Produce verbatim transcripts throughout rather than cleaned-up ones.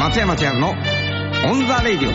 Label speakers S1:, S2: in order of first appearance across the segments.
S1: 松山千春のオンザレイディ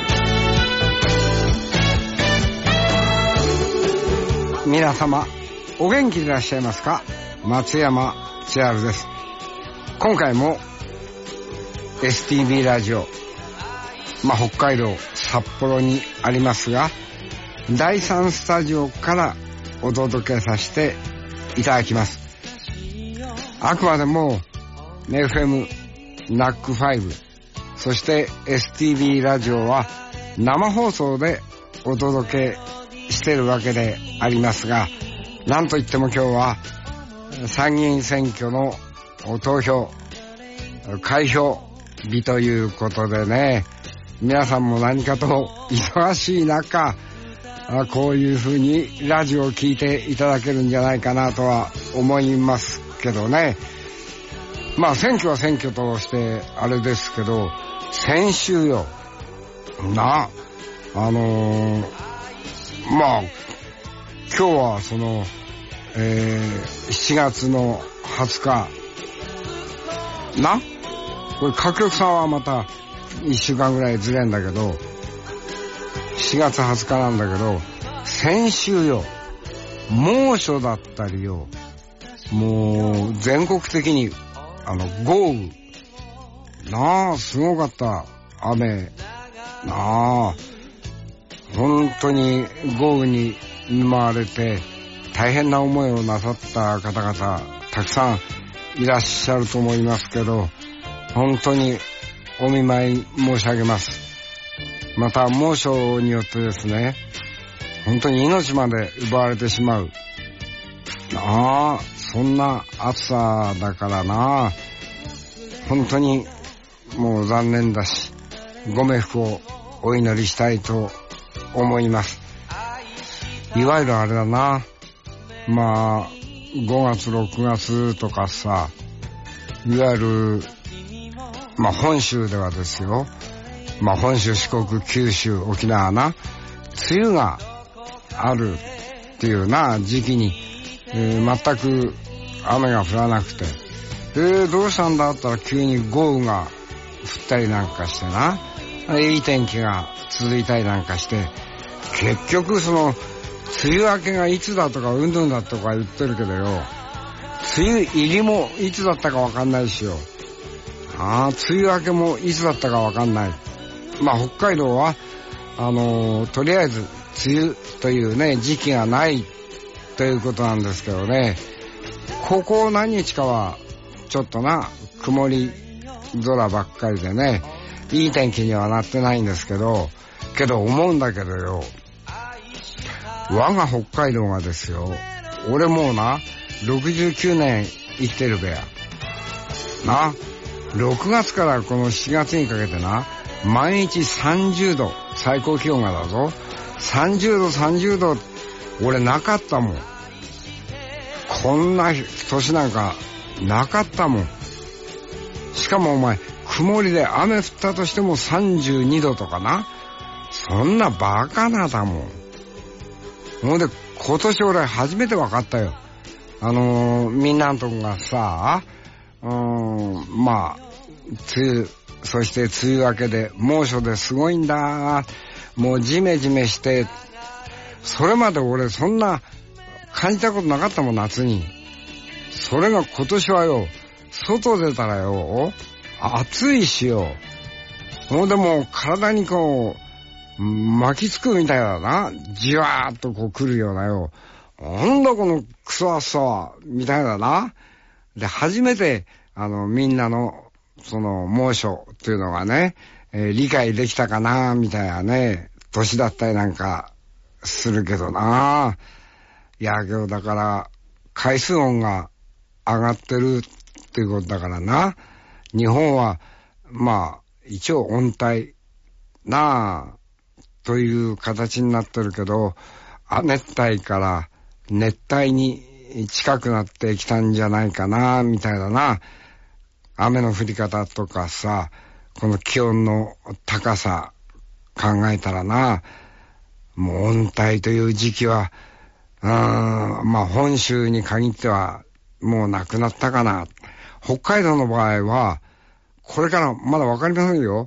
S1: オ。皆様お元気でいらっしゃいますか？松山千春です。今回も エスティービー ラジオ、まあ、北海道札幌にありますが、だいさんスタジオからお届けさせていただきます。あくまでも エフエム ナックファイブ、そして エスティービー ラジオは生放送でお届けしてるわけでありますが、なんといっても今日は参議院選挙の投票開票日ということでね、皆さんも何かと忙しい中、こういう風にラジオを聞いていただけるんじゃないかなとは思いますけどね。まあ選挙は選挙としてあれですけど、先週よな、あのー、まあ今日はその、えー、しちがつのはつかな、これ各局さんはまたいっしゅうかんぐらいずれんだけど、しちがつはつかなんだけど、先週よ猛暑だったりよ、もう全国的にあの豪雨なあ、すごかった雨なあ、本当に豪雨に見舞われて大変な思いをなさった方々たくさんいらっしゃると思いますけど、本当にお見舞い申し上げます。また猛暑によってですね、本当に命まで奪われてしまうなあ、そんな暑さだからな、本当にもう残念だし、ご冥福をお祈りしたいと思います。いわゆるあれだな、まあごがつろくがつとかさ、いわゆるまあ本州ではですよ、まあ本州、四国、九州、沖縄な、梅雨があるっていうな時期に、えー、全く雨が降らなくて、えー、どうしたんだったら急に豪雨が降ったりなんかしてな、いい天気が続いたりなんかして、結局その梅雨明けがいつだとかうんぬんだとか言ってるけどよ、梅雨入りもいつだったかわかんないしよ、ああ、梅雨明けもいつだったかわかんない。まあ北海道はあのー、とりあえず梅雨というね時期がないということなんですけどね、ここ何日かはちょっとな曇り空ばっかりでね、いい天気にはなってないんですけど、けど思うんだけどよ、我が北海道がですよ、俺もうなろくじゅうきゅうねん生きてるべやな、ろくがつからこのしちがつにかけてな、毎日さんじゅうど、最高気温がだぞ、さんじゅうどさんじゅうど俺なかったもん。こんな年なんかなかったもん。しかもお前曇りで雨降ったとしてもさんじゅうにどとかな、そんなバカなだもん。ほんで今年俺初めて分かったよ、あのー、みんなのとこがさ、うーん、まあ梅雨、そして梅雨明けで猛暑ですごいんだ、もうジメジメして、それまで俺そんな感じたことなかったもん、夏に。それが今年はよ、外出たらよ暑いしよ、ほんでもう体にこう巻きつくみたいだな、じわーっとこう来るようなよ、なんだこのクソ暑さはみたいだな。で初めてあのみんなのその猛暑っていうのがね、えー、理解できたかなみたいなね年だったりなんかするけどな。いやけどだから海水温が上がってるっていうことだからな、日本はまあ一応温帯なあという形になってるけど、亜熱帯から熱帯に近くなってきたんじゃないかなみたいだな。雨の降り方とかさ、この気温の高さ考えたらな、もう温帯という時期はうーん、まあ本州に限ってはもうなくなったかな。北海道の場合はこれからまだわかりませんよ。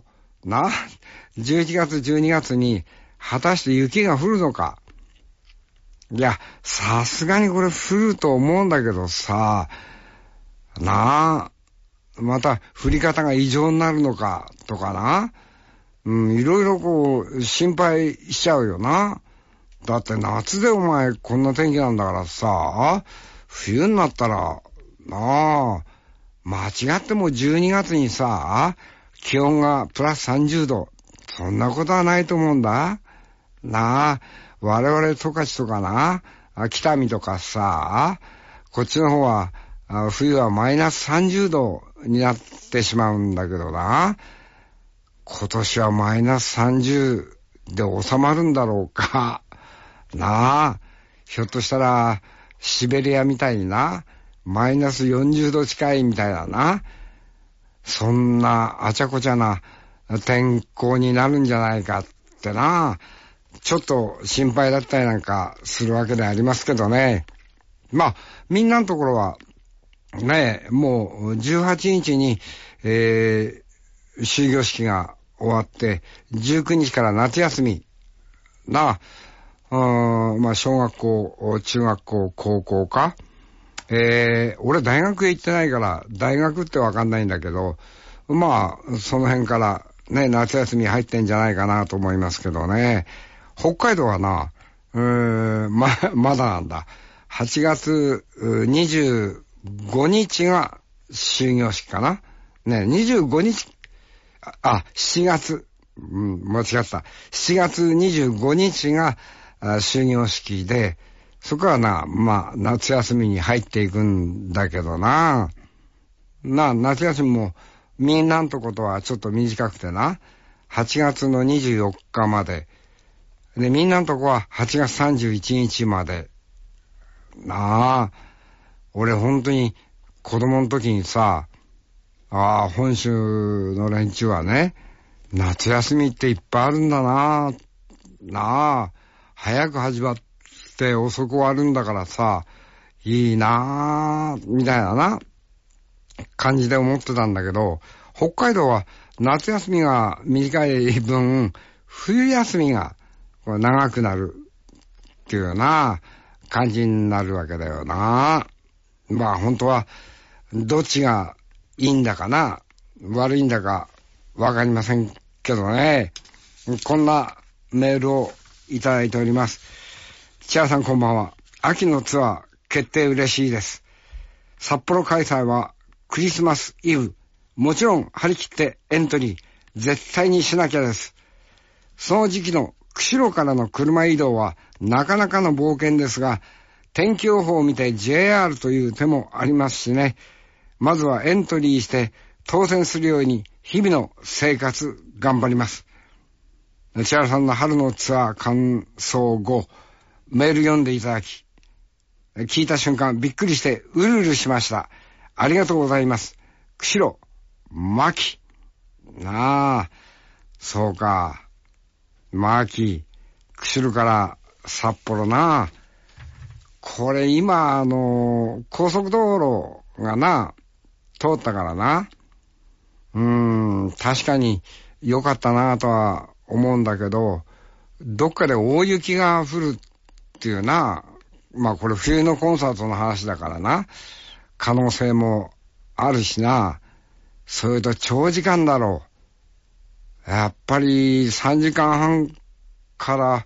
S1: な、じゅういちがつ、じゅうにがつに、果たして雪が降るのか。いや、さすがにこれ降ると思うんだけどさ、なあ、また降り方が異常になるのか、とかな。うん、いろいろこう、心配しちゃうよな。だって夏でお前こんな天気なんだからさ、冬になったら、なあ、間違ってもじゅうにがつにさ、気温がプラスさんじゅうど、そんなことはないと思うんだ。なあ、我々十勝とかな、北見とかさ、こっちの方は、冬はマイナスさんじゅうどになってしまうんだけどな。今年はマイナスさんじゅうで収まるんだろうか。なあ、ひょっとしたら、シベリアみたいにな、マイナスよんじゅうど近いみたいだな。そんなあちゃこちゃな天候になるんじゃないかってな。ちょっと心配だったりなんかするわけでありますけどね。まあ、みんなのところは、ねえ、もうじゅうはちにちに、えー、終業式が終わって、じゅうくにちから夏休み。なあ、うん、まあ、小学校、中学校、高校か。えー、俺大学へ行ってないから、大学ってわかんないんだけど、まあ、その辺からね、夏休み入ってんじゃないかなと思いますけどね。北海道はな、うーん、ま、まだなんだ。はちがつにじゅうごにちが終業式かな。ね、にじゅうごにち、あ、しちがつ、うん、間違った。しちがつにじゅうごにちが終業式で、そこはな、まあ、夏休みに入っていくんだけどな。な、夏休みも、みんなのとことはちょっと短くてな。はちがつのにじゅうよっかまで。で、みんなのとこははちがつさんじゅういちにちまで。なあ、俺本当に子供の時にさ、ああ、本州の連中はね、夏休みっていっぱいあるんだな。なあ、早く始まって遅く終わるんだからさ、いいなあ、みたいなな、感じで思ってたんだけど、北海道は夏休みが短い分、冬休みが長くなるっていうような感じになるわけだよな。まあ本当はどっちがいいんだかな、悪いんだかわかりませんけどね。こんなメールをいただいております。千葉さんこんばんは。秋のツアー決定嬉しいです。札幌開催はクリスマスイブ。もちろん張り切ってエントリー絶対にしなきゃです。その時期の釧路からの車移動はなかなかの冒険ですが、天気予報を見て ジェイアール という手もありますしね。まずはエントリーして当選するように日々の生活頑張ります。千原さんの春のツアー感想後、メール読んでいただき、聞いた瞬間びっくりしてうるうるしました。ありがとうございます。釧路、牧。なあ、そうか。牧、釧路から札幌な。これ今、あの、高速道路がな、通ったからな。うーん、確かに良かったなとは思うんだけど、どっかで大雪が降るっていうな、まあこれ冬のコンサートの話だからな、可能性もあるしな。それと長時間だろう。やっぱりさんじかんはんから、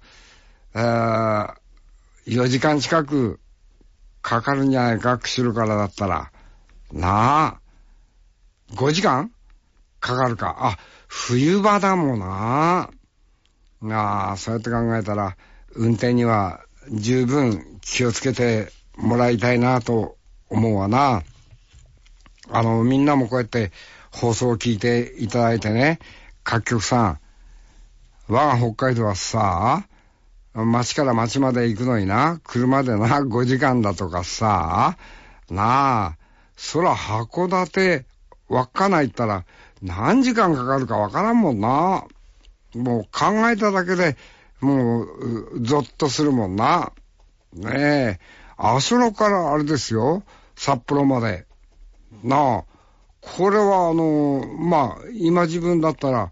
S1: えー、よじかん近くかかるんじゃないか、釧路からだったら。なあ。ごじかんかかるか。あ、冬場だもんな。なあ、そうやって考えたら、運転には十分気をつけてもらいたいなと思うわな。あの、みんなもこうやって放送を聞いていただいてね、各局さん、我が北海道はさ、町から町まで行くのにな、車でな、ごじかんだとかさ、なあ、そら函館、稚内行ったら何時間かかるかわからんもんな。もう考えただけでもうゾッとするもんな。ねえ、足路からあれですよ、札幌まで。なあ、これはあの、まあ、今自分だったら、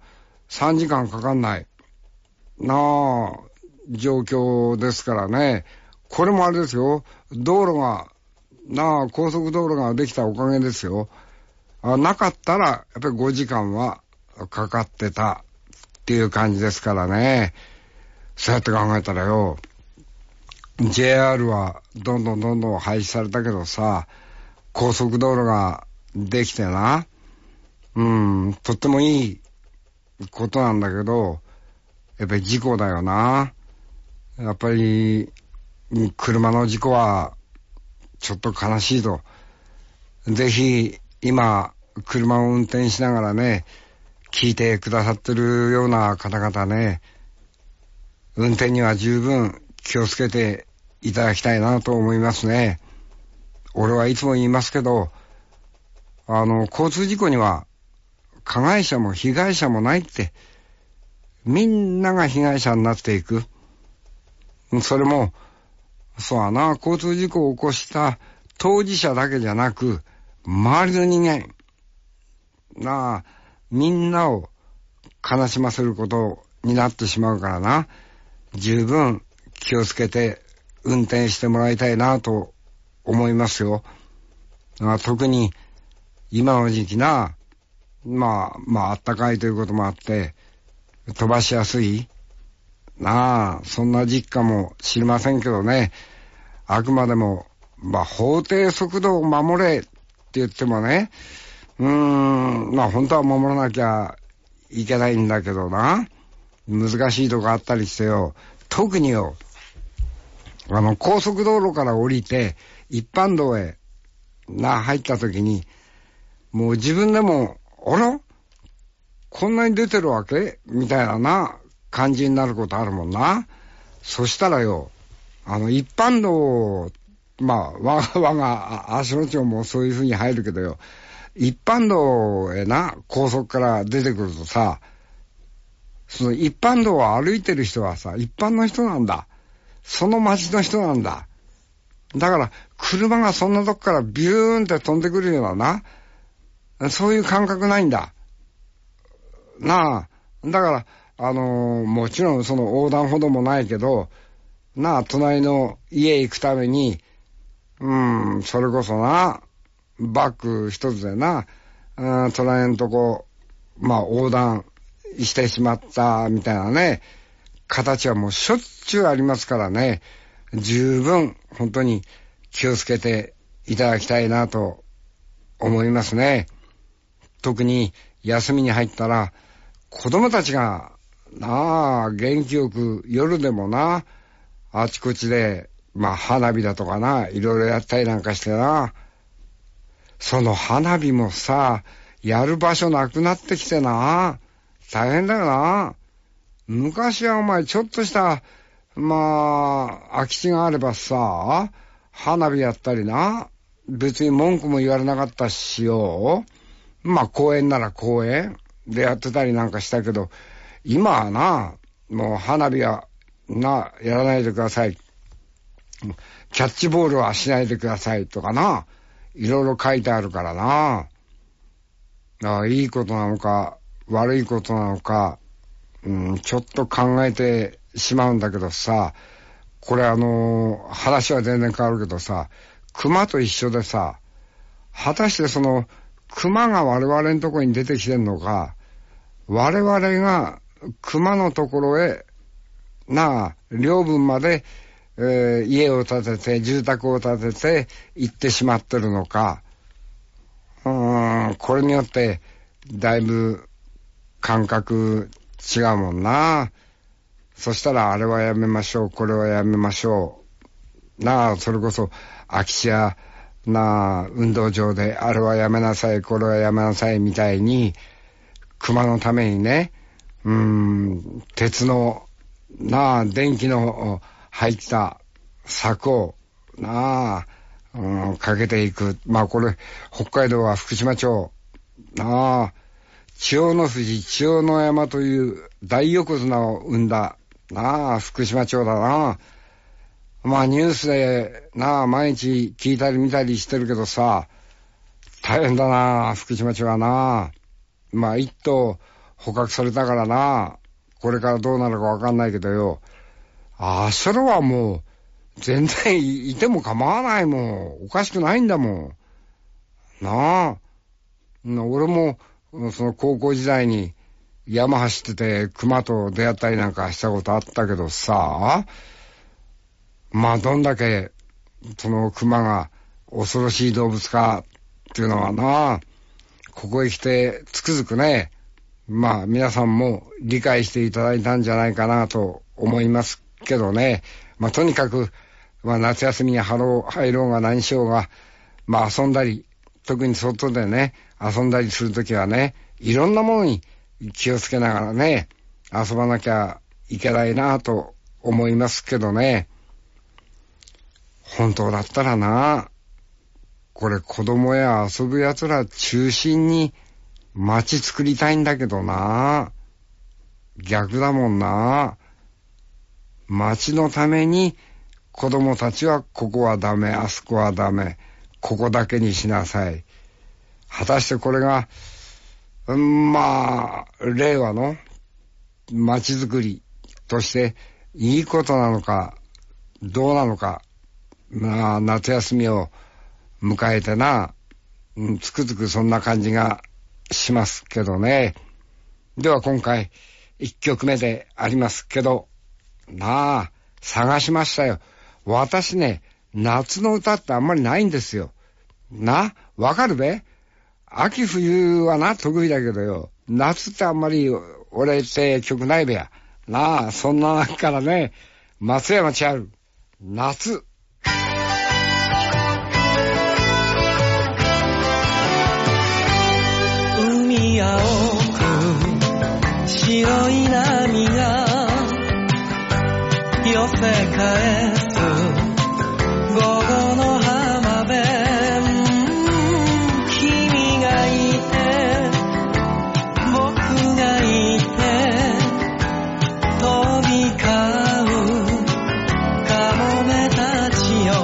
S1: さんじかんかかんないなあ状況ですからね。これもあれですよ、道路がなあ高速道路ができたおかげですよ。あなかったらやっぱりごじかんはかかってたっていう感じですからね。そうやって考えたらよ、 ジェイアール はどんどんどんどん廃止されたけどさ、高速道路ができてな、うんとってもいいことなんだけど、やっぱり事故だよな。やっぱり車の事故はちょっと悲しいと。ぜひ今車を運転しながらね聞いてくださってるような方々ね、運転には十分気をつけていただきたいなと思いますね。俺はいつも言いますけど、あの交通事故には加害者も被害者もないって、みんなが被害者になっていく。それもそうはな、交通事故を起こした当事者だけじゃなく周りの人間なあ、みんなを悲しませることになってしまうからな、十分気をつけて運転してもらいたいなと思いますよ。あ特に今の時期な、まあまああったかいということもあって飛ばしやすいなあ、そんな時期かもしれませんけどね。あくまでもまあ法定速度を守れって言ってもね、うーんまあ本当は守らなきゃいけないんだけどな、難しいとこあったりしてよ。特によ、あの高速道路から降りて一般道へな入った時に、もう自分でもあらこんなに出てるわけみたいなな感じになることあるもんな。そしたらよ、あの一般道、まあ我が我が足の町もそういう風に入るけどよ、一般道へな高速から出てくるとさ、その一般道を歩いてる人はさ一般の人なんだ、その町の人なんだ。だから車がそんなとこからビューンって飛んでくるようなな、そういう感覚ないんだなあ。だからあのー、もちろんその横断歩道もないけどなあ、隣の家行くためにうんそれこそなバッグ一つでな、うん、隣のとこまあ横断してしまったみたいなね形はもうしょっちゅうありますからね、十分本当に気をつけていただきたいなと思いますね。特に休みに入ったら子供たちがなあ元気よく夜でもなあちこちでまあ花火だとかないろいろやったりなんかしてな、その花火もさやる場所なくなってきてな大変だよな。昔はお前ちょっとしたまあ空き地があればさ花火やったりな、別に文句も言われなかったしよ、まあ公園なら公園でやってたりなんかしたけど、今はなもう花火はなやらないでください、キャッチボールはしないでくださいとかな、いろいろ書いてあるからな。ああいいことなのか悪いことなのか、うん、ちょっと考えてしまうんだけどさ、これあのー、話は全然変わるけどさ、熊と一緒でさ、果たしてその熊が我々のところに出てきてんのか、我々が熊のところへなあ領分まで、えー、家を建てて住宅を建てて行ってしまってるのか、うーんこれによってだいぶ感覚違うもんな。そしたらあれはやめましょうこれはやめましょうなあ、それこそ空き地やなあ運動場であれはやめなさいこれはやめなさいみたいに熊のためにね、うーん鉄のなあ電気の入った柵をなあ、うん、かけていく。まあこれ北海道は福島町なあ千代の富士千代の山という大横綱を生んだなあ福島町だな。まあニュースでなあ毎日聞いたり見たりしてるけどさ、大変だな福島町はな。まあ一頭捕獲されたからな。これからどうなるかわかんないけどよ。あそれはもう、全然いても構わないもん。おかしくないんだもん。なあ。俺も、その高校時代に山走ってて熊と出会ったりなんかしたことあったけどさ。まあどんだけ、その熊が恐ろしい動物かっていうのはな、ここへ来てつくづくね、まあ皆さんも理解していただいたんじゃないかなと思いますけどね。まあとにかく、まあ夏休みに入ろう、入ろうが何しようが、まあ遊んだり、特に外でね、遊んだりするときはね、いろんなものに気をつけながらね、遊ばなきゃいけないなと思いますけどね。本当だったらな、これ子供や遊ぶ奴ら中心に街作りたいんだけどな。逆だもんな。街のために子供たちはここはダメ、あそこはダメ、ここだけにしなさい。果たしてこれが、うん、まあ、令和の街づくりとしていいことなのか、どうなのか、まあ、夏休みを迎えてな、うん、つくづくそんな感じがしますけどね。では今回、一曲目でありますけど、なあ、探しましたよ。私ね、夏の歌ってあんまりないんですよ。な、わかるべ？秋冬はな、得意だけどよ。夏ってあんまり俺って曲ないべや。なあ、そんな中からね、松山千春、夏。
S2: 海青く白い波が寄せ返す午後の浜辺、君がいて僕がいて飛び交うカモメたちよ、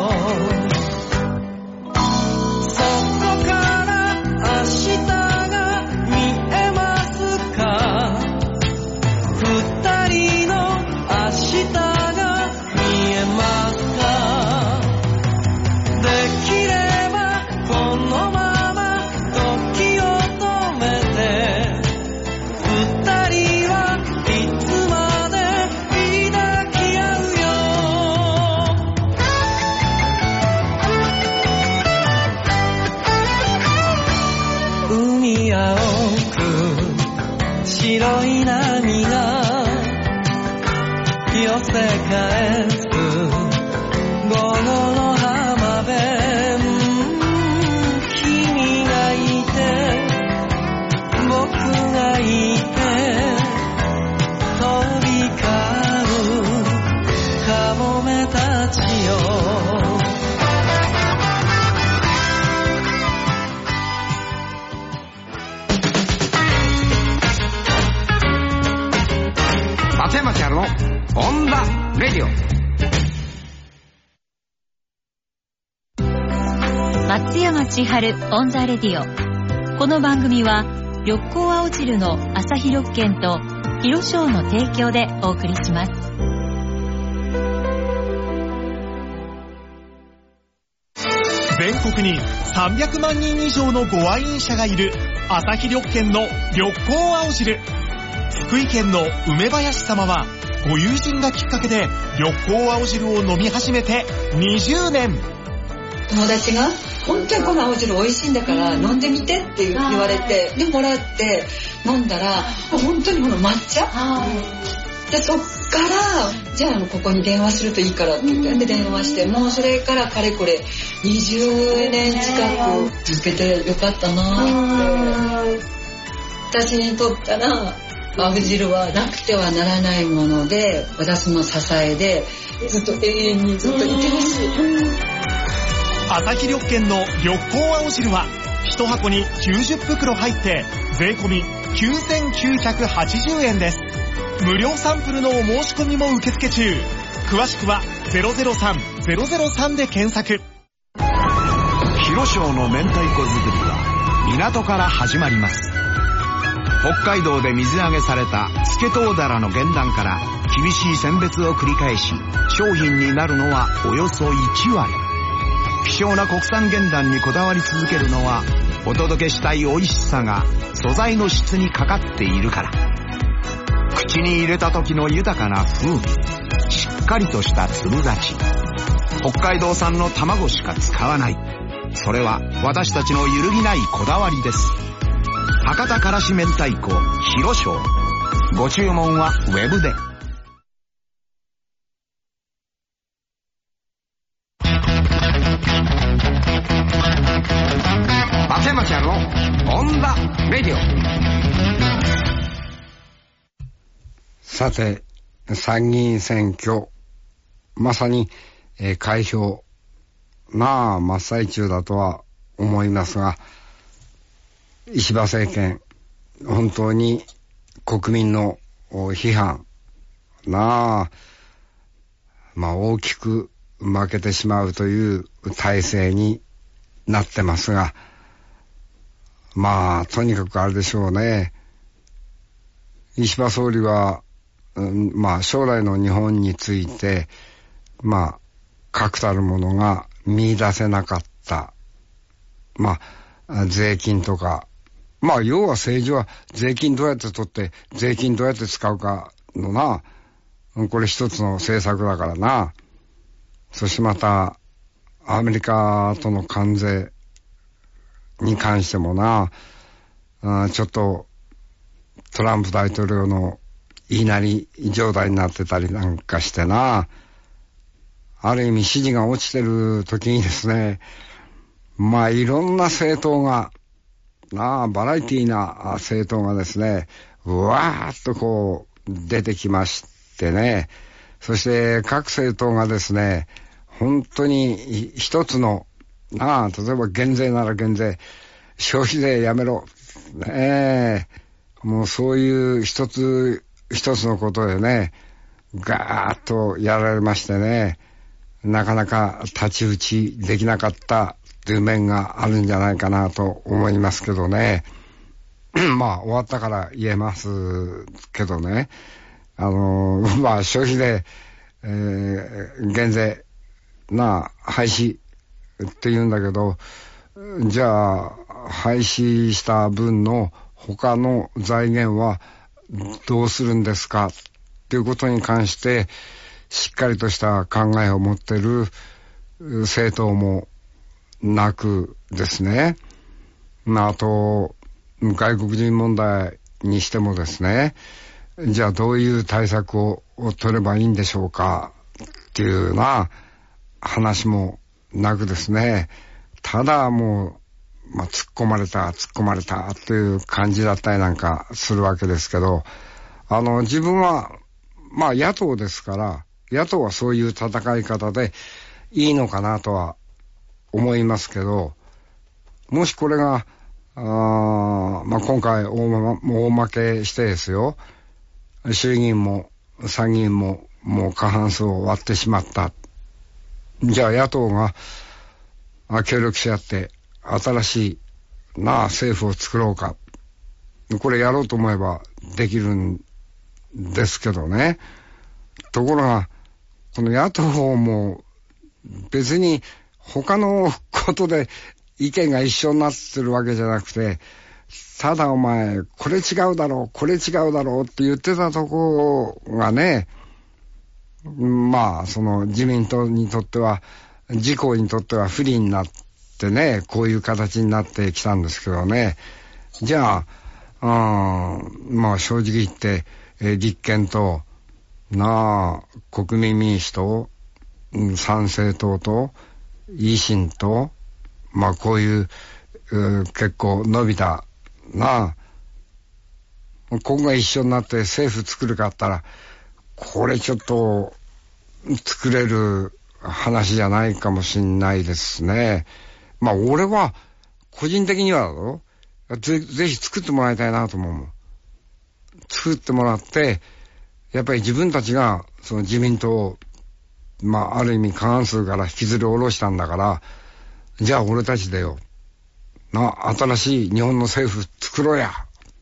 S2: そこから明日が見えますか、二人の明日が見えますか、できればこのまま時を止めて、二人はいつまで抱き合うよ。海青く白い波が寄せ返す午後の浜辺、君がいて僕がいて飛び交うカモメたちよ。
S1: 松山千春のオンダレディオ。
S3: 松山千春オンザレディオ。この番組は緑光青汁の朝日緑券と広商の提供でお送りします。
S4: 全国にさんびゃくまんにん以上のご愛飲者がいる朝日緑券の緑光青汁。福井県の梅林様はご友人がきっかけで緑光青汁を飲み始めてにじゅうねん。
S5: 友達が本当にこの青汁美味しいんだから飲んでみてって言われて、でもらって飲んだら本当にこの抹茶で、そっからじゃあここに電話するといいからって言って、で電話して、もうそれからかれこれにじゅうねん近く続けてよかったなって。私にとったら青汁はなくてはならないもので、私の支えでずっと永遠にずっといてほしい。
S4: 朝日緑券の緑光青汁は一箱にきゅうじゅっぷくろ入って税込みきゅうせんきゅうひゃくはちじゅうえんです。無料サンプルのお申し込みも受付中。詳しくはゼロゼロさん ゼロゼロさんで検索。
S6: 広商の明太子作りは港から始まります。 北海道で水揚げされたスケトウダラの原卵から厳しい選別を繰り返し商品になるのはおよそいちわり。希少な国産原卵にこだわり続けるのは、お届けしたい美味しさが素材の質にかかっているから。口に入れた時の豊かな風味、しっかりとした粒立ち、北海道産の卵しか使わない。それは私たちの揺るぎないこだわりです。博多からし明太子広翔。ご注文はウェブで。
S1: 松山千春のオンダレディオ。さて、参議院選挙、まさに、えー、開票なあ真っ最中だとは思いますが、石破政権、本当に国民の批判なあ、まあ大きく負けてしまうという体制になってますが、まあとにかくあれでしょうね。石破総理は、うん、まあ将来の日本について、まあ確たるものが見出せなかった。まあ税金とか、まあ要は政治は税金どうやって取って税金どうやって使うかのな、これ一つの政策だからな。そしてまたアメリカとの関税に関してもな、あちょっとトランプ大統領の言いなり状態になってたりなんかしてな、ある意味支持が落ちてる時にですね、まあいろんな政党がなあ、バラエティーな政党がですね、うわーっとこう出てきましてね、そして各政党がですね、本当に一つのなあ、例えば減税なら減税、消費税やめろねえ、もうそういう一つ一つのことでね、ガーッとやられましてね、なかなか太刀打ちできなかったという面があるんじゃないかなと思いますけどね。まあ終わったから言えますけどね、あのー、まあ消費税、えー、減税なあ廃止って言うんだけど、じゃあ廃止した分の他の財源はどうするんですかっていうことに関してしっかりとした考えを持っている政党もなくですね、あと外国人問題にしてもですね、じゃあどういう対策を取ればいいんでしょうかっていうような話もなくですね、ただもう、まあ、突っ込まれた突っ込まれたという感じだったりなんかするわけですけど、あの自分はまあ野党ですから、野党はそういう戦い方でいいのかなとは思いますけど、もしこれがあ、まあ、今回 大,、ま、大負けしてですよ、衆議院も参議院ももう過半数を割ってしまった。じゃあ野党が協力し合って新しいなあ政府を作ろうか、これやろうと思えばできるんですけどね。ところがこの野党も別に他のことで意見が一緒になってるわけじゃなくて、ただお前これ違うだろうこれ違うだろうって言ってたとこがね、まあその自民党にとっては自公にとっては不利になってね、こういう形になってきたんですけどね。じゃあ、うん、まあ正直言って、えー、立憲となあ国民民主党、うん、参政党と維新と、まあこういう、う結構伸びたなあ、ここが一緒になって政府作るかったら、これちょっと作れる話じゃないかもしんないですね。まあ俺は個人的にはだろ、ぜ, ぜひ作ってもらいたいなと思うもん。作ってもらって、やっぱり自分たちがその自民党をまあある意味過半数から引きずり下ろしたんだから、じゃあ俺たちでよな、新しい日本の政府作ろうやっ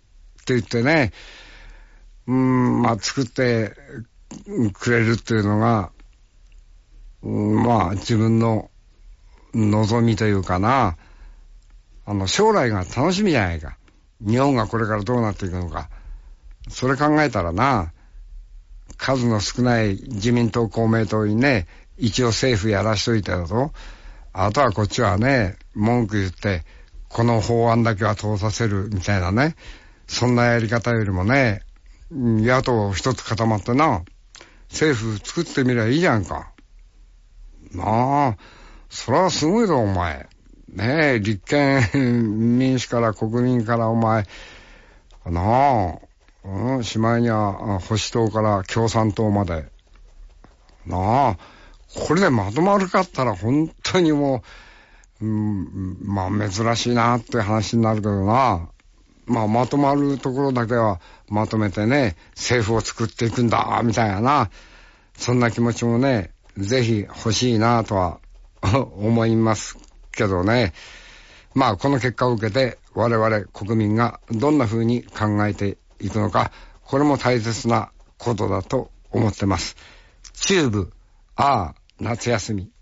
S1: 言ってね、うーん、まあ作ってくれるっていうのが、うん、まあ自分の望みというかな、あの将来が楽しみじゃないか。日本がこれからどうなっていくのか。それ考えたらな、数の少ない自民党公明党にね、一応政府やらしといてだと、あとはこっちはね、文句言ってこの法案だけは通させるみたいなね、そんなやり方よりもね、野党一つ固まってな、政府作ってみりゃいいじゃんか。なあ、それはすごいぞお前。ねえ、立憲民主から国民からお前、なあ、うん、しまいには保守党から共産党まで。なあ、これでまとまるかったら本当にもう、うん、まあ珍しいなって話になるけどな。まあまとまるところだけはまとめてね、政府を作っていくんだ、みたいなな。そんな気持ちもね、ぜひ欲しいなとは思いますけどね。まあこの結果を受けて我々国民がどんな風に考えていくのか、これも大切なことだと思ってます。チューブ、ああ、夏休み。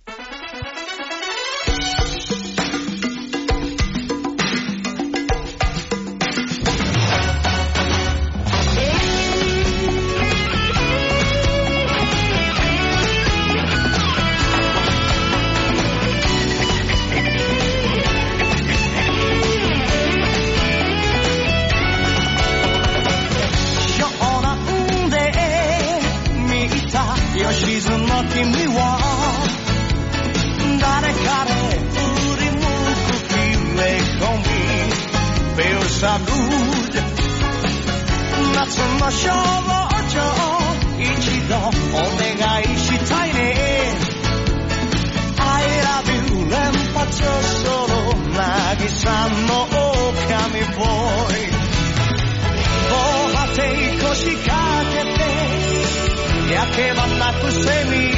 S2: 夏の少女一度お願いしたいね I love you 連発する渚の狼ボーイ防波堤腰掛けて焼けばなくセミ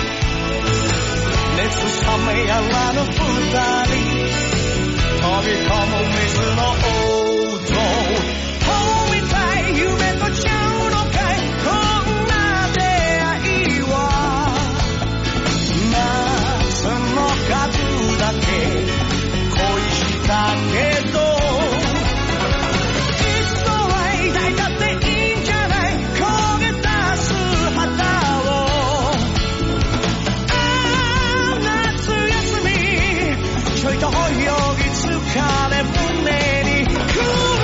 S2: 熱冷めやらぬ二人飛び込む水の音夢とちゃうのかいこんな出会いは夏の数だけ恋したけどいつの間だっていいんじゃない焦げ出す肌をああ夏休みちょいと泳ぎ疲れ胸に来る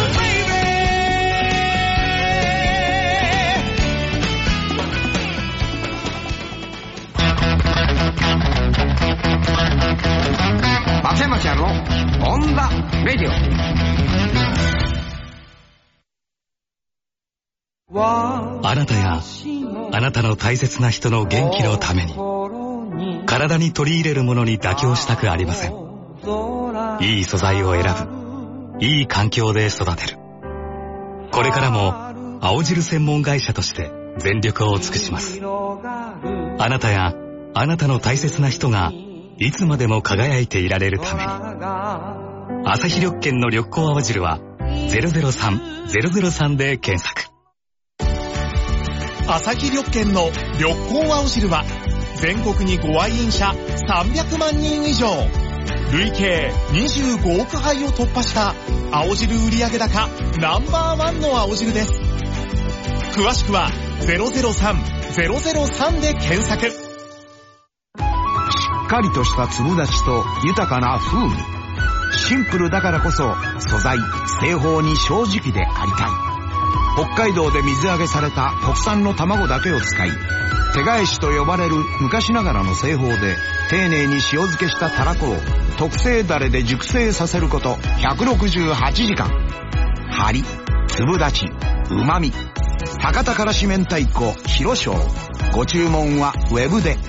S1: 松山ちゃんのオンダレディ
S2: オ。
S7: あなたやあなたの大切な人の元気のために体に取り入れるものに妥協したくありません。いい素材を選ぶ、いい環境で育てる。これからも青汁専門会社として全力を尽くします。あなたやあなたの大切な人がいつまでも輝いていられるために、アサヒ緑健の緑光青汁はゼロゼロさん ゼロゼロさんで検索。
S4: アサヒ緑健の緑光青汁は全国にご愛飲者さんびゃくまんにん以上、累計にじゅうごおくはいを突破した青汁売上高ナンバーワンの青汁です。詳しくはゼロゼロさん ゼロゼロさんで検索。
S6: しっかりとした粒立ちと豊かな風味。シンプルだからこそ素材、製法に正直でありたい。北海道で水揚げされた国産の卵だけを使い、手返しと呼ばれる昔ながらの製法で丁寧に塩漬けしたたらこを特製ダレで熟成させることひゃくろくじゅうはちじかん。張り、粒立ち、旨味。博多からし明太子広小。ご注文はウェブで。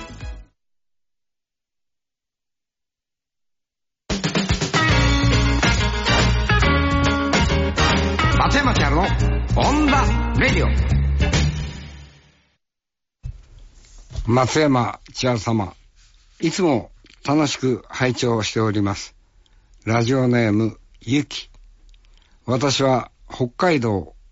S6: 松山キャラのオンダレディオ。
S1: 松山千春様、いつも楽しく拝聴しております。ラジオネームゆき。私は北海道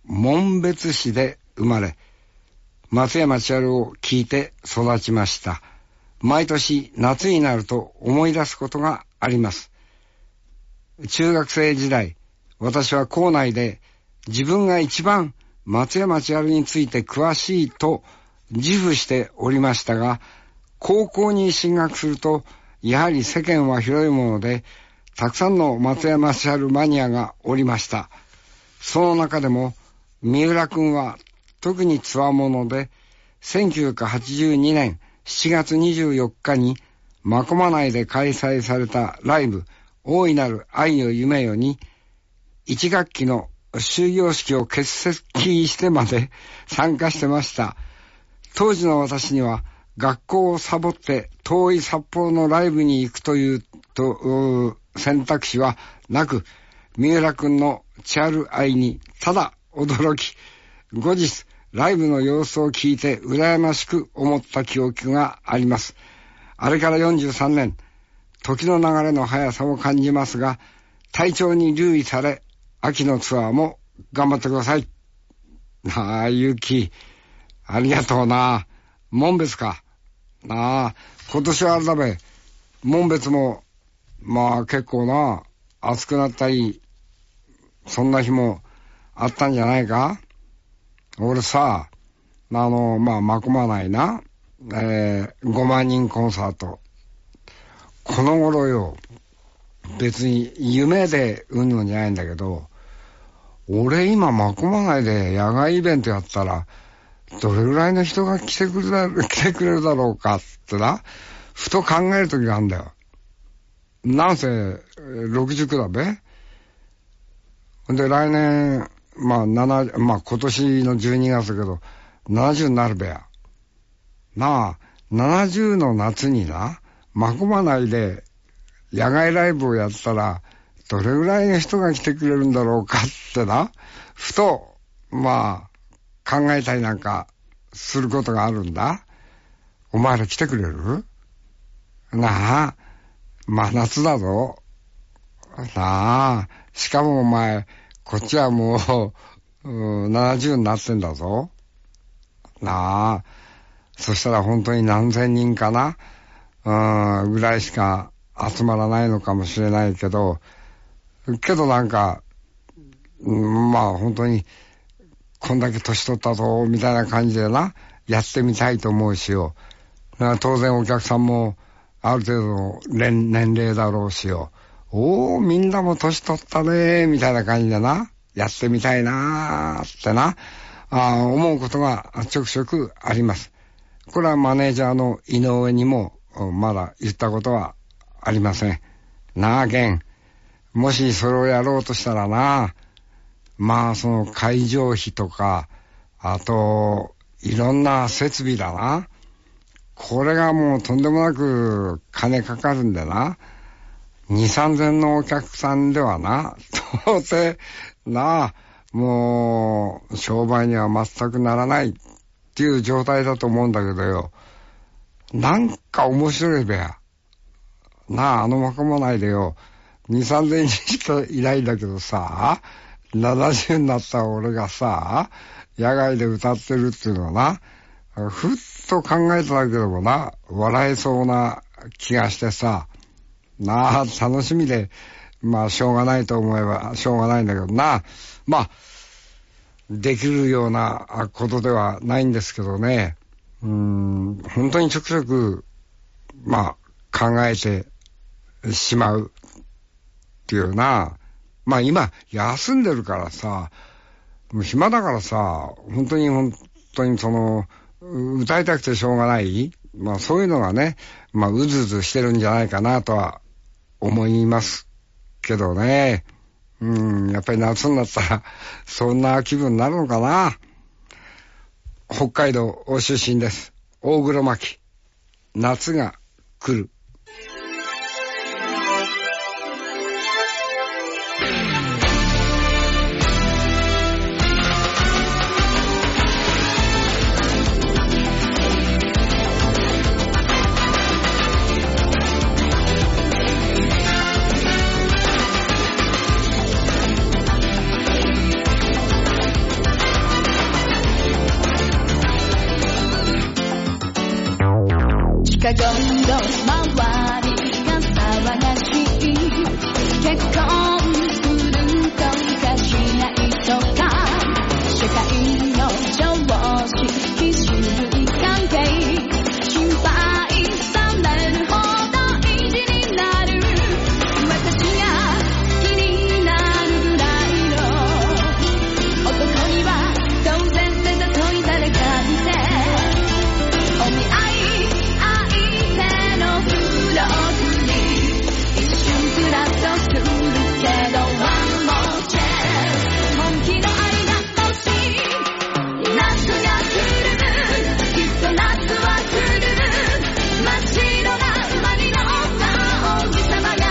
S1: 紋別市で生まれ、松山千春を聴いて育ちました。毎年夏になると思い出すことがあります。中学生時代、私は校内で自分が一番松山千春について詳しいと自負しておりましたが、高校に進学するとやはり世間は広いもので、たくさんの松山千春マニアがおりました。その中でも三浦くんは特につわもので、せんきゅうひゃくはちじゅうにねんしちがつにじゅうよっかに真駒内で開催されたライブ大いなる愛を夢よに一学期の終業式を欠席してまで参加してました。当時の私には学校をサボって遠い札幌のライブに行くというと選択肢はなく、三浦くんの千春愛にただ驚き、後日ライブの様子を聞いて羨ましく思った記憶があります。あれからよんじゅうさんねん、時の流れの速さを感じますが、体調に留意され、秋のツアーも頑張ってください。ああ、ゆき、ありがとうな。紋別か。なあ、今年はあれだべ、紋別も、まあ結構な、暑くなったり、そんな日もあったんじゃないか。俺さ、あの、まあ、真駒内な、えー、ごまんにんコンサート。この頃よ、別に夢でうんのんじゃないんだけど、俺今真駒内で野外イベントやったら、どれぐらいの人が来てくれだ、来てくれるだろうかってな、ふと考える時があるんだよ。なんせ、ろくじゅうきゅうだべ。で、来年、まあ、なな、まあ、今年のじゅうにがつだけど、ななじゅうになるべや。なあ、ななじゅうの夏にな、真駒内で野外ライブをやったら、どれぐらいの人が来てくれるんだろうかってな、ふと、まあ、考えたりなんかすることがあるんだ。お前ら来てくれる？なあ、真夏だぞ。なあ、しかもお前、こっちはもう、うななじゅうになってんだぞ。なあ、そしたら本当に何千人かな、うん、ぐらいしか集まらないのかもしれないけど、けどなんか、うん、まあ本当に、こんだけ年取ったぞ、みたいな感じでな、やってみたいと思うしよ。当然お客さんも、ある程度の年、年齢だろうしよ。おー、みんなも年取ったね、みたいな感じでな、やってみたいなーってな、あ思うことがちょくちょくあります。これはマネージャーの井上にもまだ言ったことはありません。なあ、けん。もしそれをやろうとしたらな、まあその会場費とか、あと、いろんな設備だな。これがもうとんでもなく金かかるんでな。二、三千のお客さんではな、到底、なあ、もう、商売には全くならないっていう状態だと思うんだけどよ。なんか面白いべや。なあ、あの真駒内でよ、二、三千人しかいないんだけどさ、ななじゅうになった俺がさ、野外で歌ってるっていうのはな、ふっと考えただけでもな、笑えそうな気がしてさ、なあ、楽しみで、まあ、しょうがないと思えば、しょうがないんだけどな。まあ、できるようなことではないんですけどね。うーん、本当にちょくちょく、まあ、考えてしまうっていうな。まあ今、休んでるからさ、もう暇だからさ、本当に本当にその、歌いたくてしょうがない。まあそういうのがね、まあうずうずしてるんじゃないかなとは思いますけどね。うん、やっぱり夏になったらそんな気分になるのかな。北海道出身です。大黒摩季。夏が来る。
S8: 近頃周りが騒がしい結婚するとかしないとか社会の常識周囲関係心配されるほど意地になる私が気になるぐらいの男には当然手例い誰か見てお見合い相手のブログに一瞬プラスするけど One more chance 本気の愛が欲しい夏が来るきっと夏は来る真っ白な馬に乗った王子様が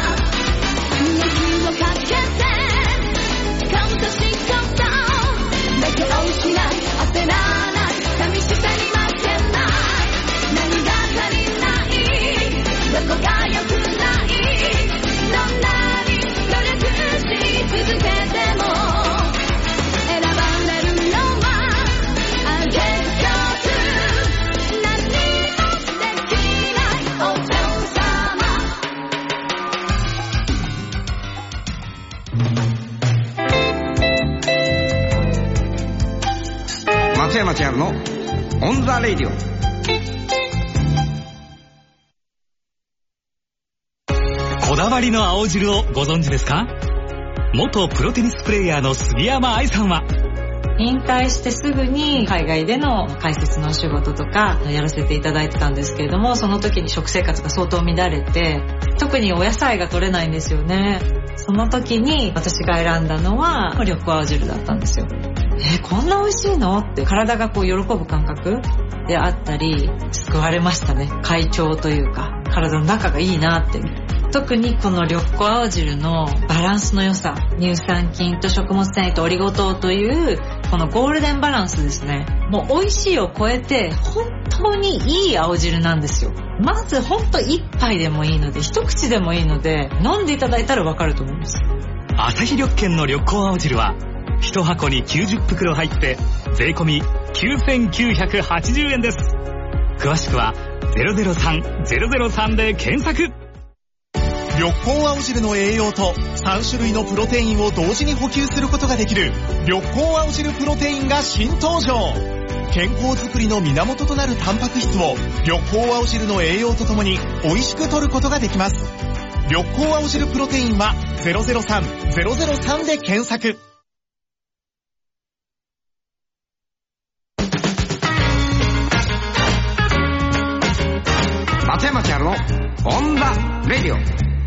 S8: 息をかけてカウントしちゃっただけをしない焦らない寂しさに負けない何が足りないどこが良くないどんなに努力し続けても選ばれるのはあ結局何もできないお嬢様
S1: 松山千春のオンザレイディオ。
S7: こだわりの青汁をご存知ですか？元プロテニスプレーヤーの杉山愛さんは、
S9: 引退してすぐに海外での解説のお仕事とかやらせていただいてたんですけれども、その時に食生活が相当乱れて、特にお野菜が取れないんですよね。その時に私が選んだのは緑青汁だったんですよ。えー、こんな美味しいのって体がこう喜ぶ感覚であったり、救われましたね。快調というか体の中がいいなって。特にこの緑黄青汁のバランスの良さ、乳酸菌と食物繊維とオリゴ糖というこのゴールデンバランスですね。もう美味しいを超えて本当にいい青汁なんですよ。まず本当一杯でもいいので、一口でもいいので飲んでいただいたらわかると思います。
S7: アサヒ緑健の緑黄青汁は一箱にきゅうじゅっぷくろ入って税込みきゅうせんきゅうひゃくはちじゅうえんです。詳しくはゼロゼロさん ゼロゼロさんで検索。
S4: 緑黄青汁の栄養とさん種類のプロテインを同時に補給することができる緑黄青汁プロテインが新登場。健康づくりの源となるタンパク質を緑黄青汁の栄養とともに美味しく摂ることができます。緑黄青汁プロテインはゼロゼロさん ゼロゼロさんで検索。
S1: 松山千春のオンザレディオ。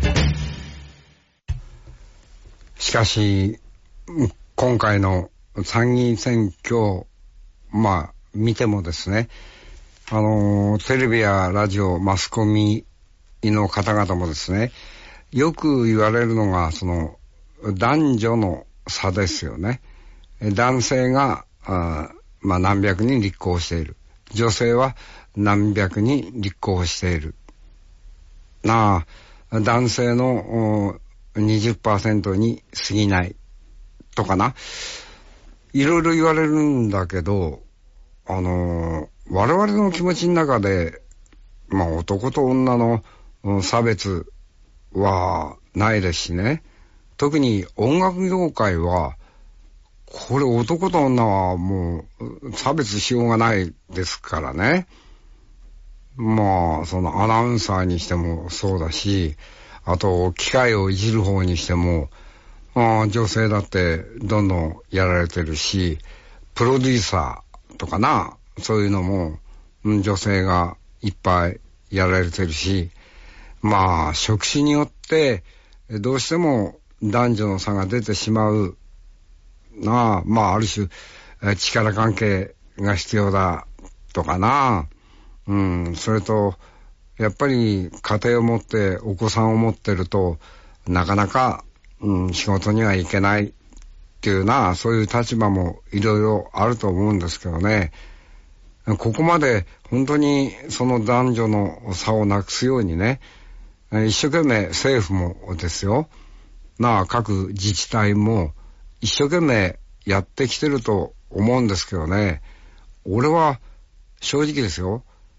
S1: しかし今回の参議院選挙、まあ見てもですね、あのテレビやラジオマスコミの方々もですね、よく言われるのがその男女の差ですよね。男性があ、まあ、何百人立候補している、女性は何百人立候補している。なあ、男性の にじゅっパーセント に過ぎないとかな、いろいろ言われるんだけど、あの我々の気持ちの中で、まあ男と女の差別はないですしね。特に音楽業界はこれ男と女はもう差別しようがないですからね。まあそのアナウンサーにしてもそうだし、あと機械をいじる方にしても、ああ女性だってどんどんやられてるし、プロデューサーとかな、そういうのも、うん、女性がいっぱいやられてるし、まあ職種によってどうしても男女の差が出てしまうなあ、まあある種力関係が必要だとかな、うん、それとやっぱり家庭を持ってお子さんを持ってるとなかなか、うん、仕事には行けないっていうな、そういう立場もいろいろあると思うんですけどね。ここまで本当にその男女の差をなくすようにね、一生懸命政府もですよ、なあ各自治体も一生懸命やってきてると思うんですけどね。俺は正直ですよ、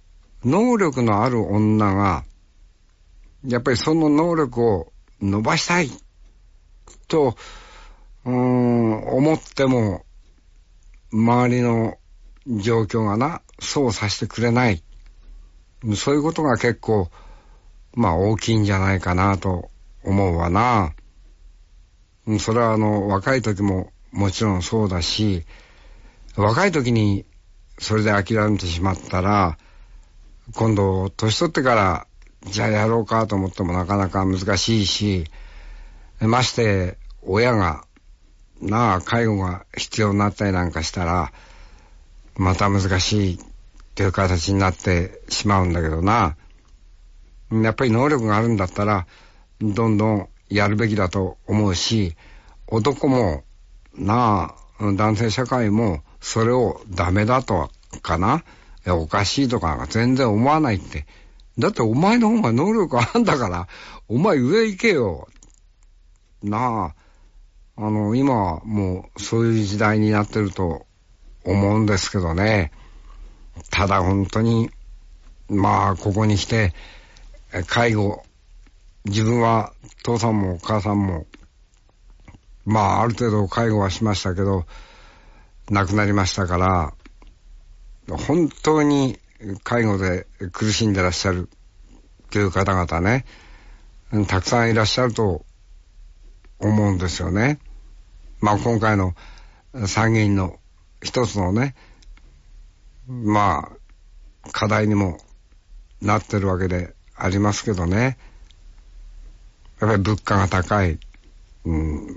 S1: 能力のある女が、やっぱりその能力を伸ばしたいと、うーん、思っても、周りの状況がな、そうさせてくれない。そういうことが結構、まあ大きいんじゃないかなと思うわな。それはあの、若い時ももちろんそうだし、若い時にそれで諦めてしまったら、今度年取ってからじゃあやろうかと思ってもなかなか難しいし、まして親がなあ介護が必要になったりなんかしたらまた難しいっていう形になってしまうんだけどな。やっぱり能力があるんだったらどんどんやるべきだと思うし、男もなあ男性社会もそれをダメだとかな、おかしいとか全然思わないって。だってお前の方が能力あんだからお前上行けよなあ。あの今はもうそういう時代になってると思うんですけどね。ただ本当にまあここに来て介護、自分は父さんもお母さんもまあある程度介護はしましたけど亡くなりましたから、本当に介護で苦しんでらっしゃるという方々ね、たくさんいらっしゃると思うんですよね。まあ今回の参議院の一つのね、まあ課題にもなってるわけでありますけどね。やっぱり物価が高い、うん、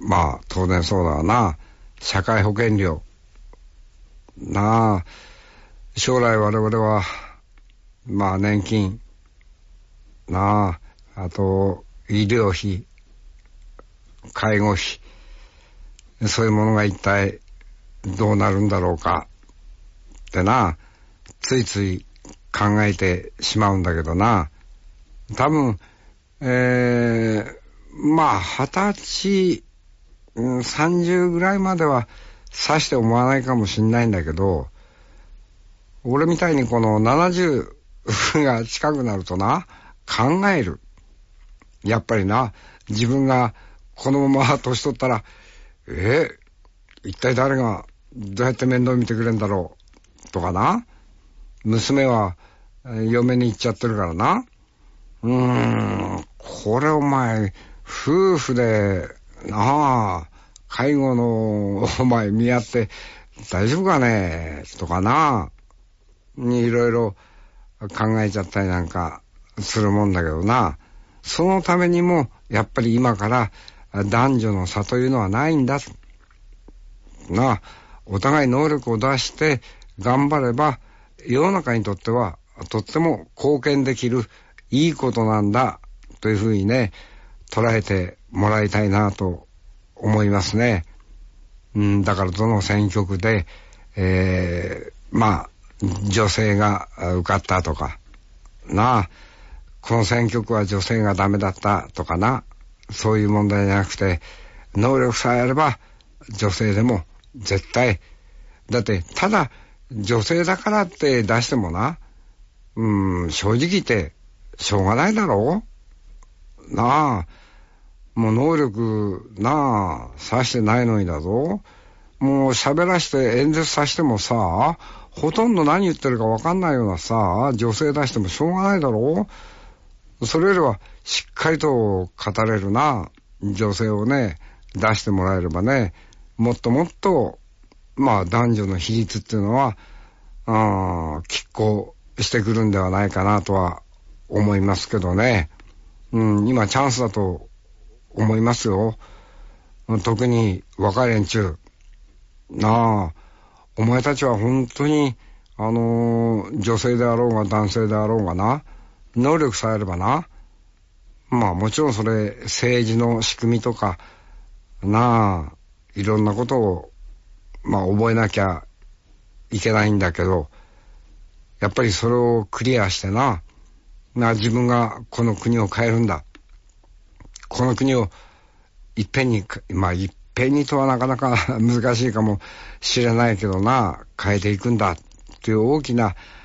S1: まあ当然そうだわな。社会保険料なあ、将来我々はまあ年金なあ、あと医療費、介護費、そういうものが一体どうなるんだろうかってな、ついつい考えてしまうんだけどな。多分、えー、まあ二十歳、うん、さんじゅうぐらいまではさして思わないかもしんないんだけど、俺みたいにこのななじゅうが近くなるとな、考える。やっぱりな、自分がこのまま年取ったら、えー、一体誰がどうやって面倒見てくれるんだろうとかな。娘は嫁に行っちゃってるからな。うーん、これお前夫婦でなあ、介護のお前見合って大丈夫かねとかなにいろいろ考えちゃったりなんかするもんだけどな。そのためにもやっぱり今から男女の差というのはないんだなあ。お互い能力を出して頑張れば世の中にとってはとっても貢献できるいいことなんだというふうにね、捉えてもらいたいなと思いますね。うん、だからどの選挙区で、えー、まあ女性が受かったとかなあ、この選挙区は女性がダメだったとかな、そういう問題じゃなくて、能力さえあれば女性でも絶対、だってただ女性だからって出してもな、うん、正直言ってしょうがないだろうなあ。もう能力なあさしてないのにだぞ。もう喋らして演説さしてもさ、ほとんど何言ってるか分かんないようなさ、女性出してもしょうがないだろう。それよりはしっかりと語れるな女性をね出してもらえればね、もっともっとまあ男女の比率っていうのはあ拮抗してくるんではないかなとは思いますけどね。うん、今チャンスだと思いますよ。特に若い連中なあ、お前たちは本当にあのー、女性であろうが男性であろうがな、能力さえあればな、まあもちろんそれ政治の仕組みとかなあ、いろんなことをまあ覚えなきゃいけないんだけど、やっぱりそれをクリアしてな、な自分がこの国を変えるんだ、この国をいっぺんに、まあいっぺんにとはなかなか難しいかもしれないけどな、変えていくんだっていう大きな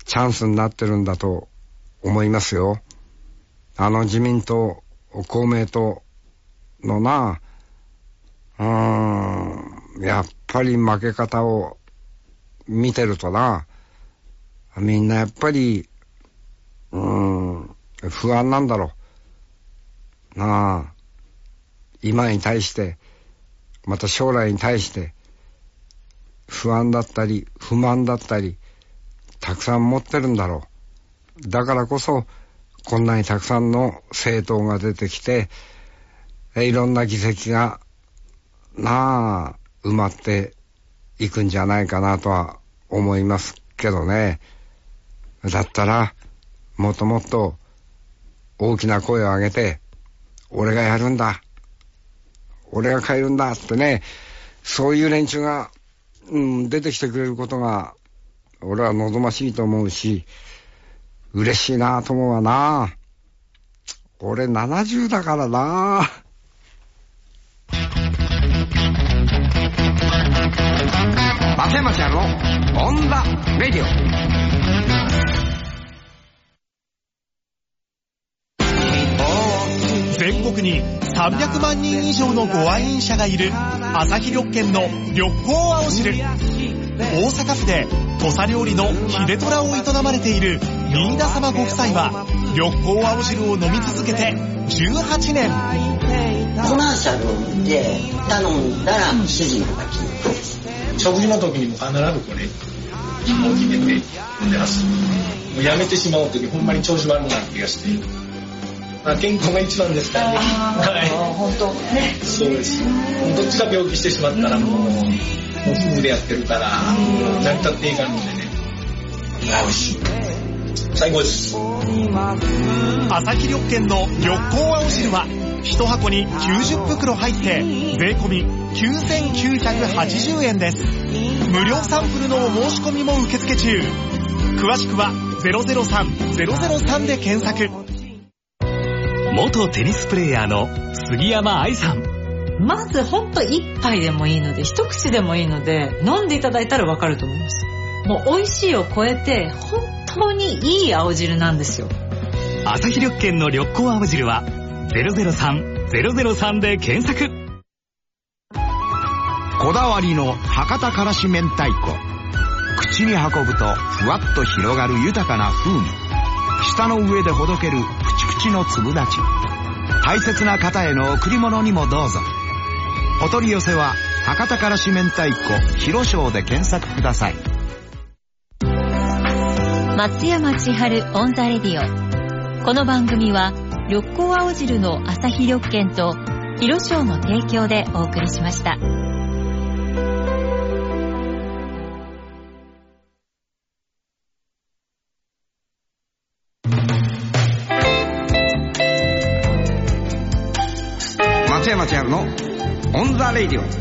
S1: チャンスになってるんだと思いますよ。あの自民党、公明党のな、うーん、やっぱり負け方を見てるとな、みんなやっぱり、うーん、不安なんだろう。なあ、今に対して、また将来に対して、不安だったり、不満だったり、たくさん持ってるんだろう。だからこそ、こんなにたくさんの政党が出てきて、いろんな議席が、なあ、埋まっていくんじゃないかなとは思いますけどね。だったら、もっともっと大きな声を上げて、俺がやるんだ。俺が変えるんだってね、そういう連中が、うん、出てきてくれることが、俺は望ましいと思うし、嬉しいなと思うわな。俺ななじゅうだからな。松山ちゃんのオンザレディオ。
S4: 全国にさんびゃくまんにん以上のご愛飲者がいる朝日緑見の緑光青汁。大阪府で土佐料理の秀虎を営まれている新田様ご夫妻は緑光青汁を飲み続けてじゅうはちねん。
S10: コマーシャルで頼んだら主人が気に入ってです。
S11: 食事の時にも必ずこれ肝を決めて飲んでます。もうやめてしまおうときほんまに調子悪くなる気がして、まあ、健康が一番ですからね。はい、
S10: 本当ね。
S11: そうです。どっちが病気してしまったらもうもう夫婦でやってるから成り立っていかんのでね。いや美味しい。最高です。
S4: 朝日緑見の緑光青汁は一箱にきゅうじゅっぷくろ入って税込みきゅうせんきゅうひゃくはちじゅうえんです。無料サンプルのお申し込みも受付中。詳しくはゼロゼロさんゼロゼロさんで検索。
S7: 元テニスプレーヤーの杉山愛さん。
S9: まずほんと一杯でもいいので、一口でもいいので飲んでいただいたらわかると思います。もう美味しいを超えて本当にいい青汁なんですよ。
S7: 朝日緑見の緑光青汁はゼロゼロさんゼロゼロさんで検索。
S6: こだわりの博多からし明太子。口に運ぶとふわっと広がる豊かな風味。舌の上でほどけるプチプチの粒立ち。大切な方への贈り物にもどうぞ。お取り寄せは博多からし明太子広商で検索ください。
S3: 松山千春オンザレディオ。この番組は緑光青汁の朝日緑見と広商の提供でお送りしました。
S1: 松山千春のオンザレディオ。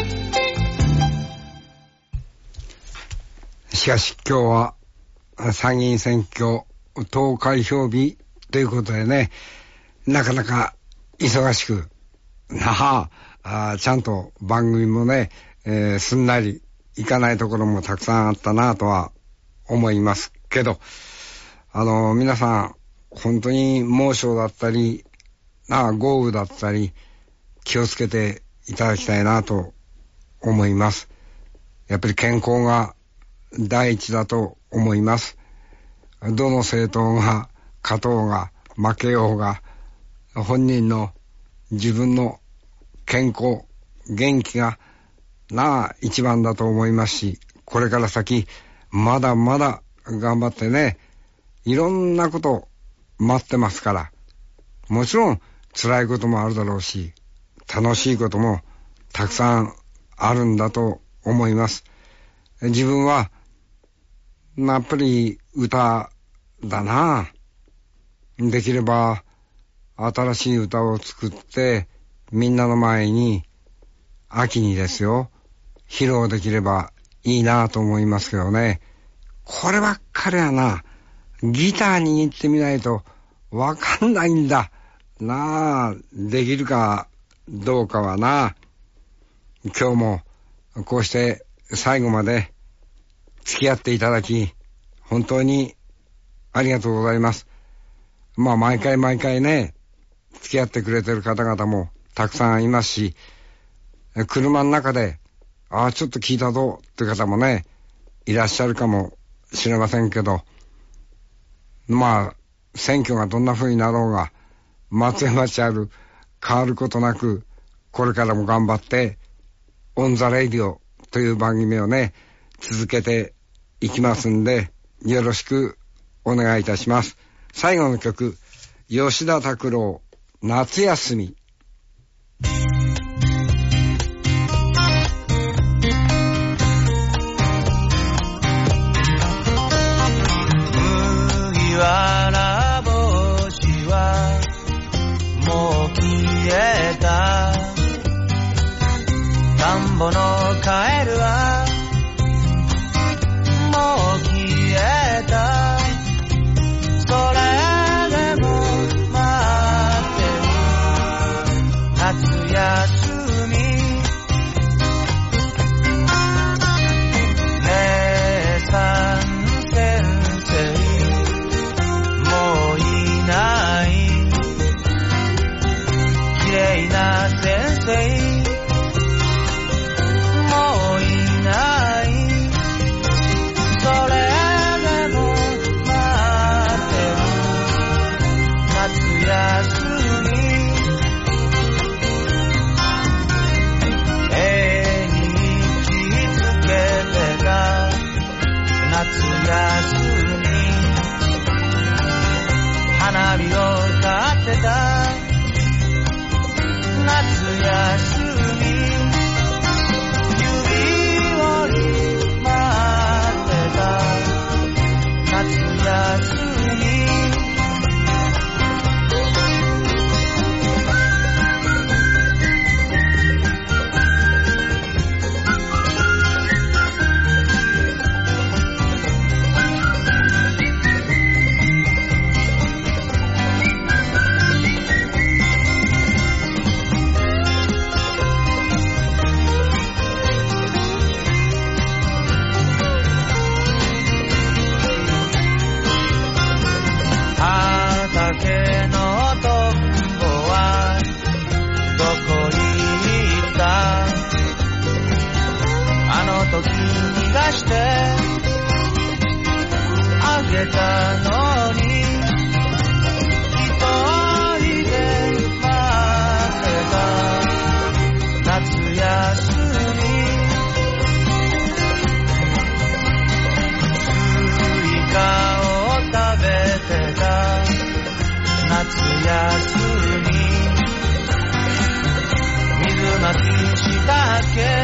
S1: しかし今日は参議院選挙投開票日ということでね、なかなか忙しくなあ、あちゃんと番組もね、えー、すんなりいかないところもたくさんあったなとは思いますけど、あの皆さん本当に猛暑だったりな豪雨だったり気をつけていただきたいなと思います。やっぱり健康が第一だと思います。どの政党が勝とうが負けようが、本人の自分の健康元気がなあ一番だと思いますし、これから先まだまだ頑張ってね、いろんなこと待ってますから、もちろん辛いこともあるだろうし、楽しいこともたくさんあるんだと思います。自分はやっぱり歌だな。できれば新しい歌を作ってみんなの前に秋にですよ披露できればいいなと思いますけどね。こればっかりはな、ギター握ってみないとわかんないんだなあ。できるかどうかはな。今日もこうして最後まで付き合っていただき本当にありがとうございます。まあ毎回毎回ね、付き合ってくれてる方々もたくさんいますし、車の中で、ああちょっと聞いたぞって方もね、いらっしゃるかもしれませんけど、まあ選挙がどんな風になろうが、松山千春変わることなく、これからも頑張ってオンザレイディオという番組をね続けていきますんで、よろしくお願いいたします。最後の曲、吉田拓郎、夏休み。
S2: 麦わら帽子はもう消えた、田んぼのカエルはもう消えた、それでも待ってる夏休み、姉さん先生もういない、綺麗な先生もういない、それでも待ってる夏休み、絵に気づけてた夏休み、花火を買ってた夏休み、指折り待ってた夏休み、畑のトンボはどこに行った、あの時逃がしてあげたのに、一人で待ってた夏休み、スイカを食べてた夏休み、水まきしたっけ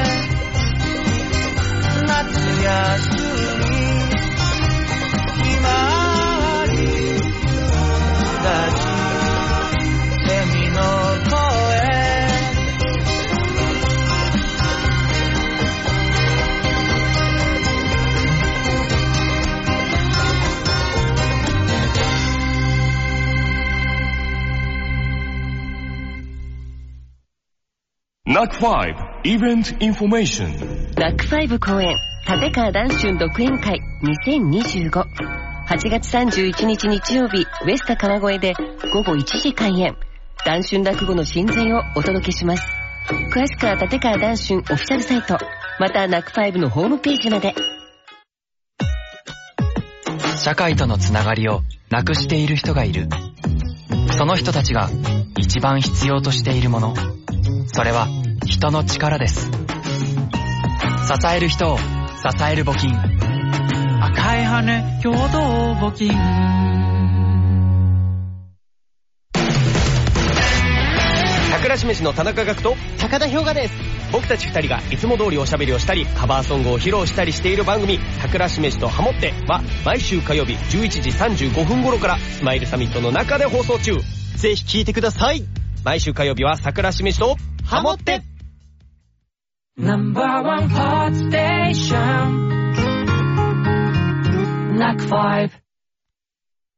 S2: 夏休み、ひまわりだちセミの声、
S12: ナックファイブ イベントインフォメーション。
S13: ナックファイブ公演立川談春独演会にせんにじゅうご、はちがつさんじゅういちにち日曜日、ウエスタ川越でごごいちじ開演、談春落語の親善をお届けします。詳しくは立川談春オフィシャルサイト、またナックファイブのホームページまで。
S14: 社会とのつながりをなくしている人がいる。その人たちが一番必要としているもの、それは人の力です。支える人を支える募金、
S2: 赤い羽共同募金。
S15: 桜しめしの田中学と
S16: 高田氷河です。
S15: 僕たち二人がいつも通りおしゃべりをしたりカバーソングを披露したりしている番組桜しめしとハモっては毎週火曜日じゅういちじさんじゅうごふん頃からスマイルサミットの中で放送中。
S16: ぜひ聴いてください。
S15: 毎週火曜日は桜しめしとハモって。
S2: ナンバーワンホットステーションナックファイブ。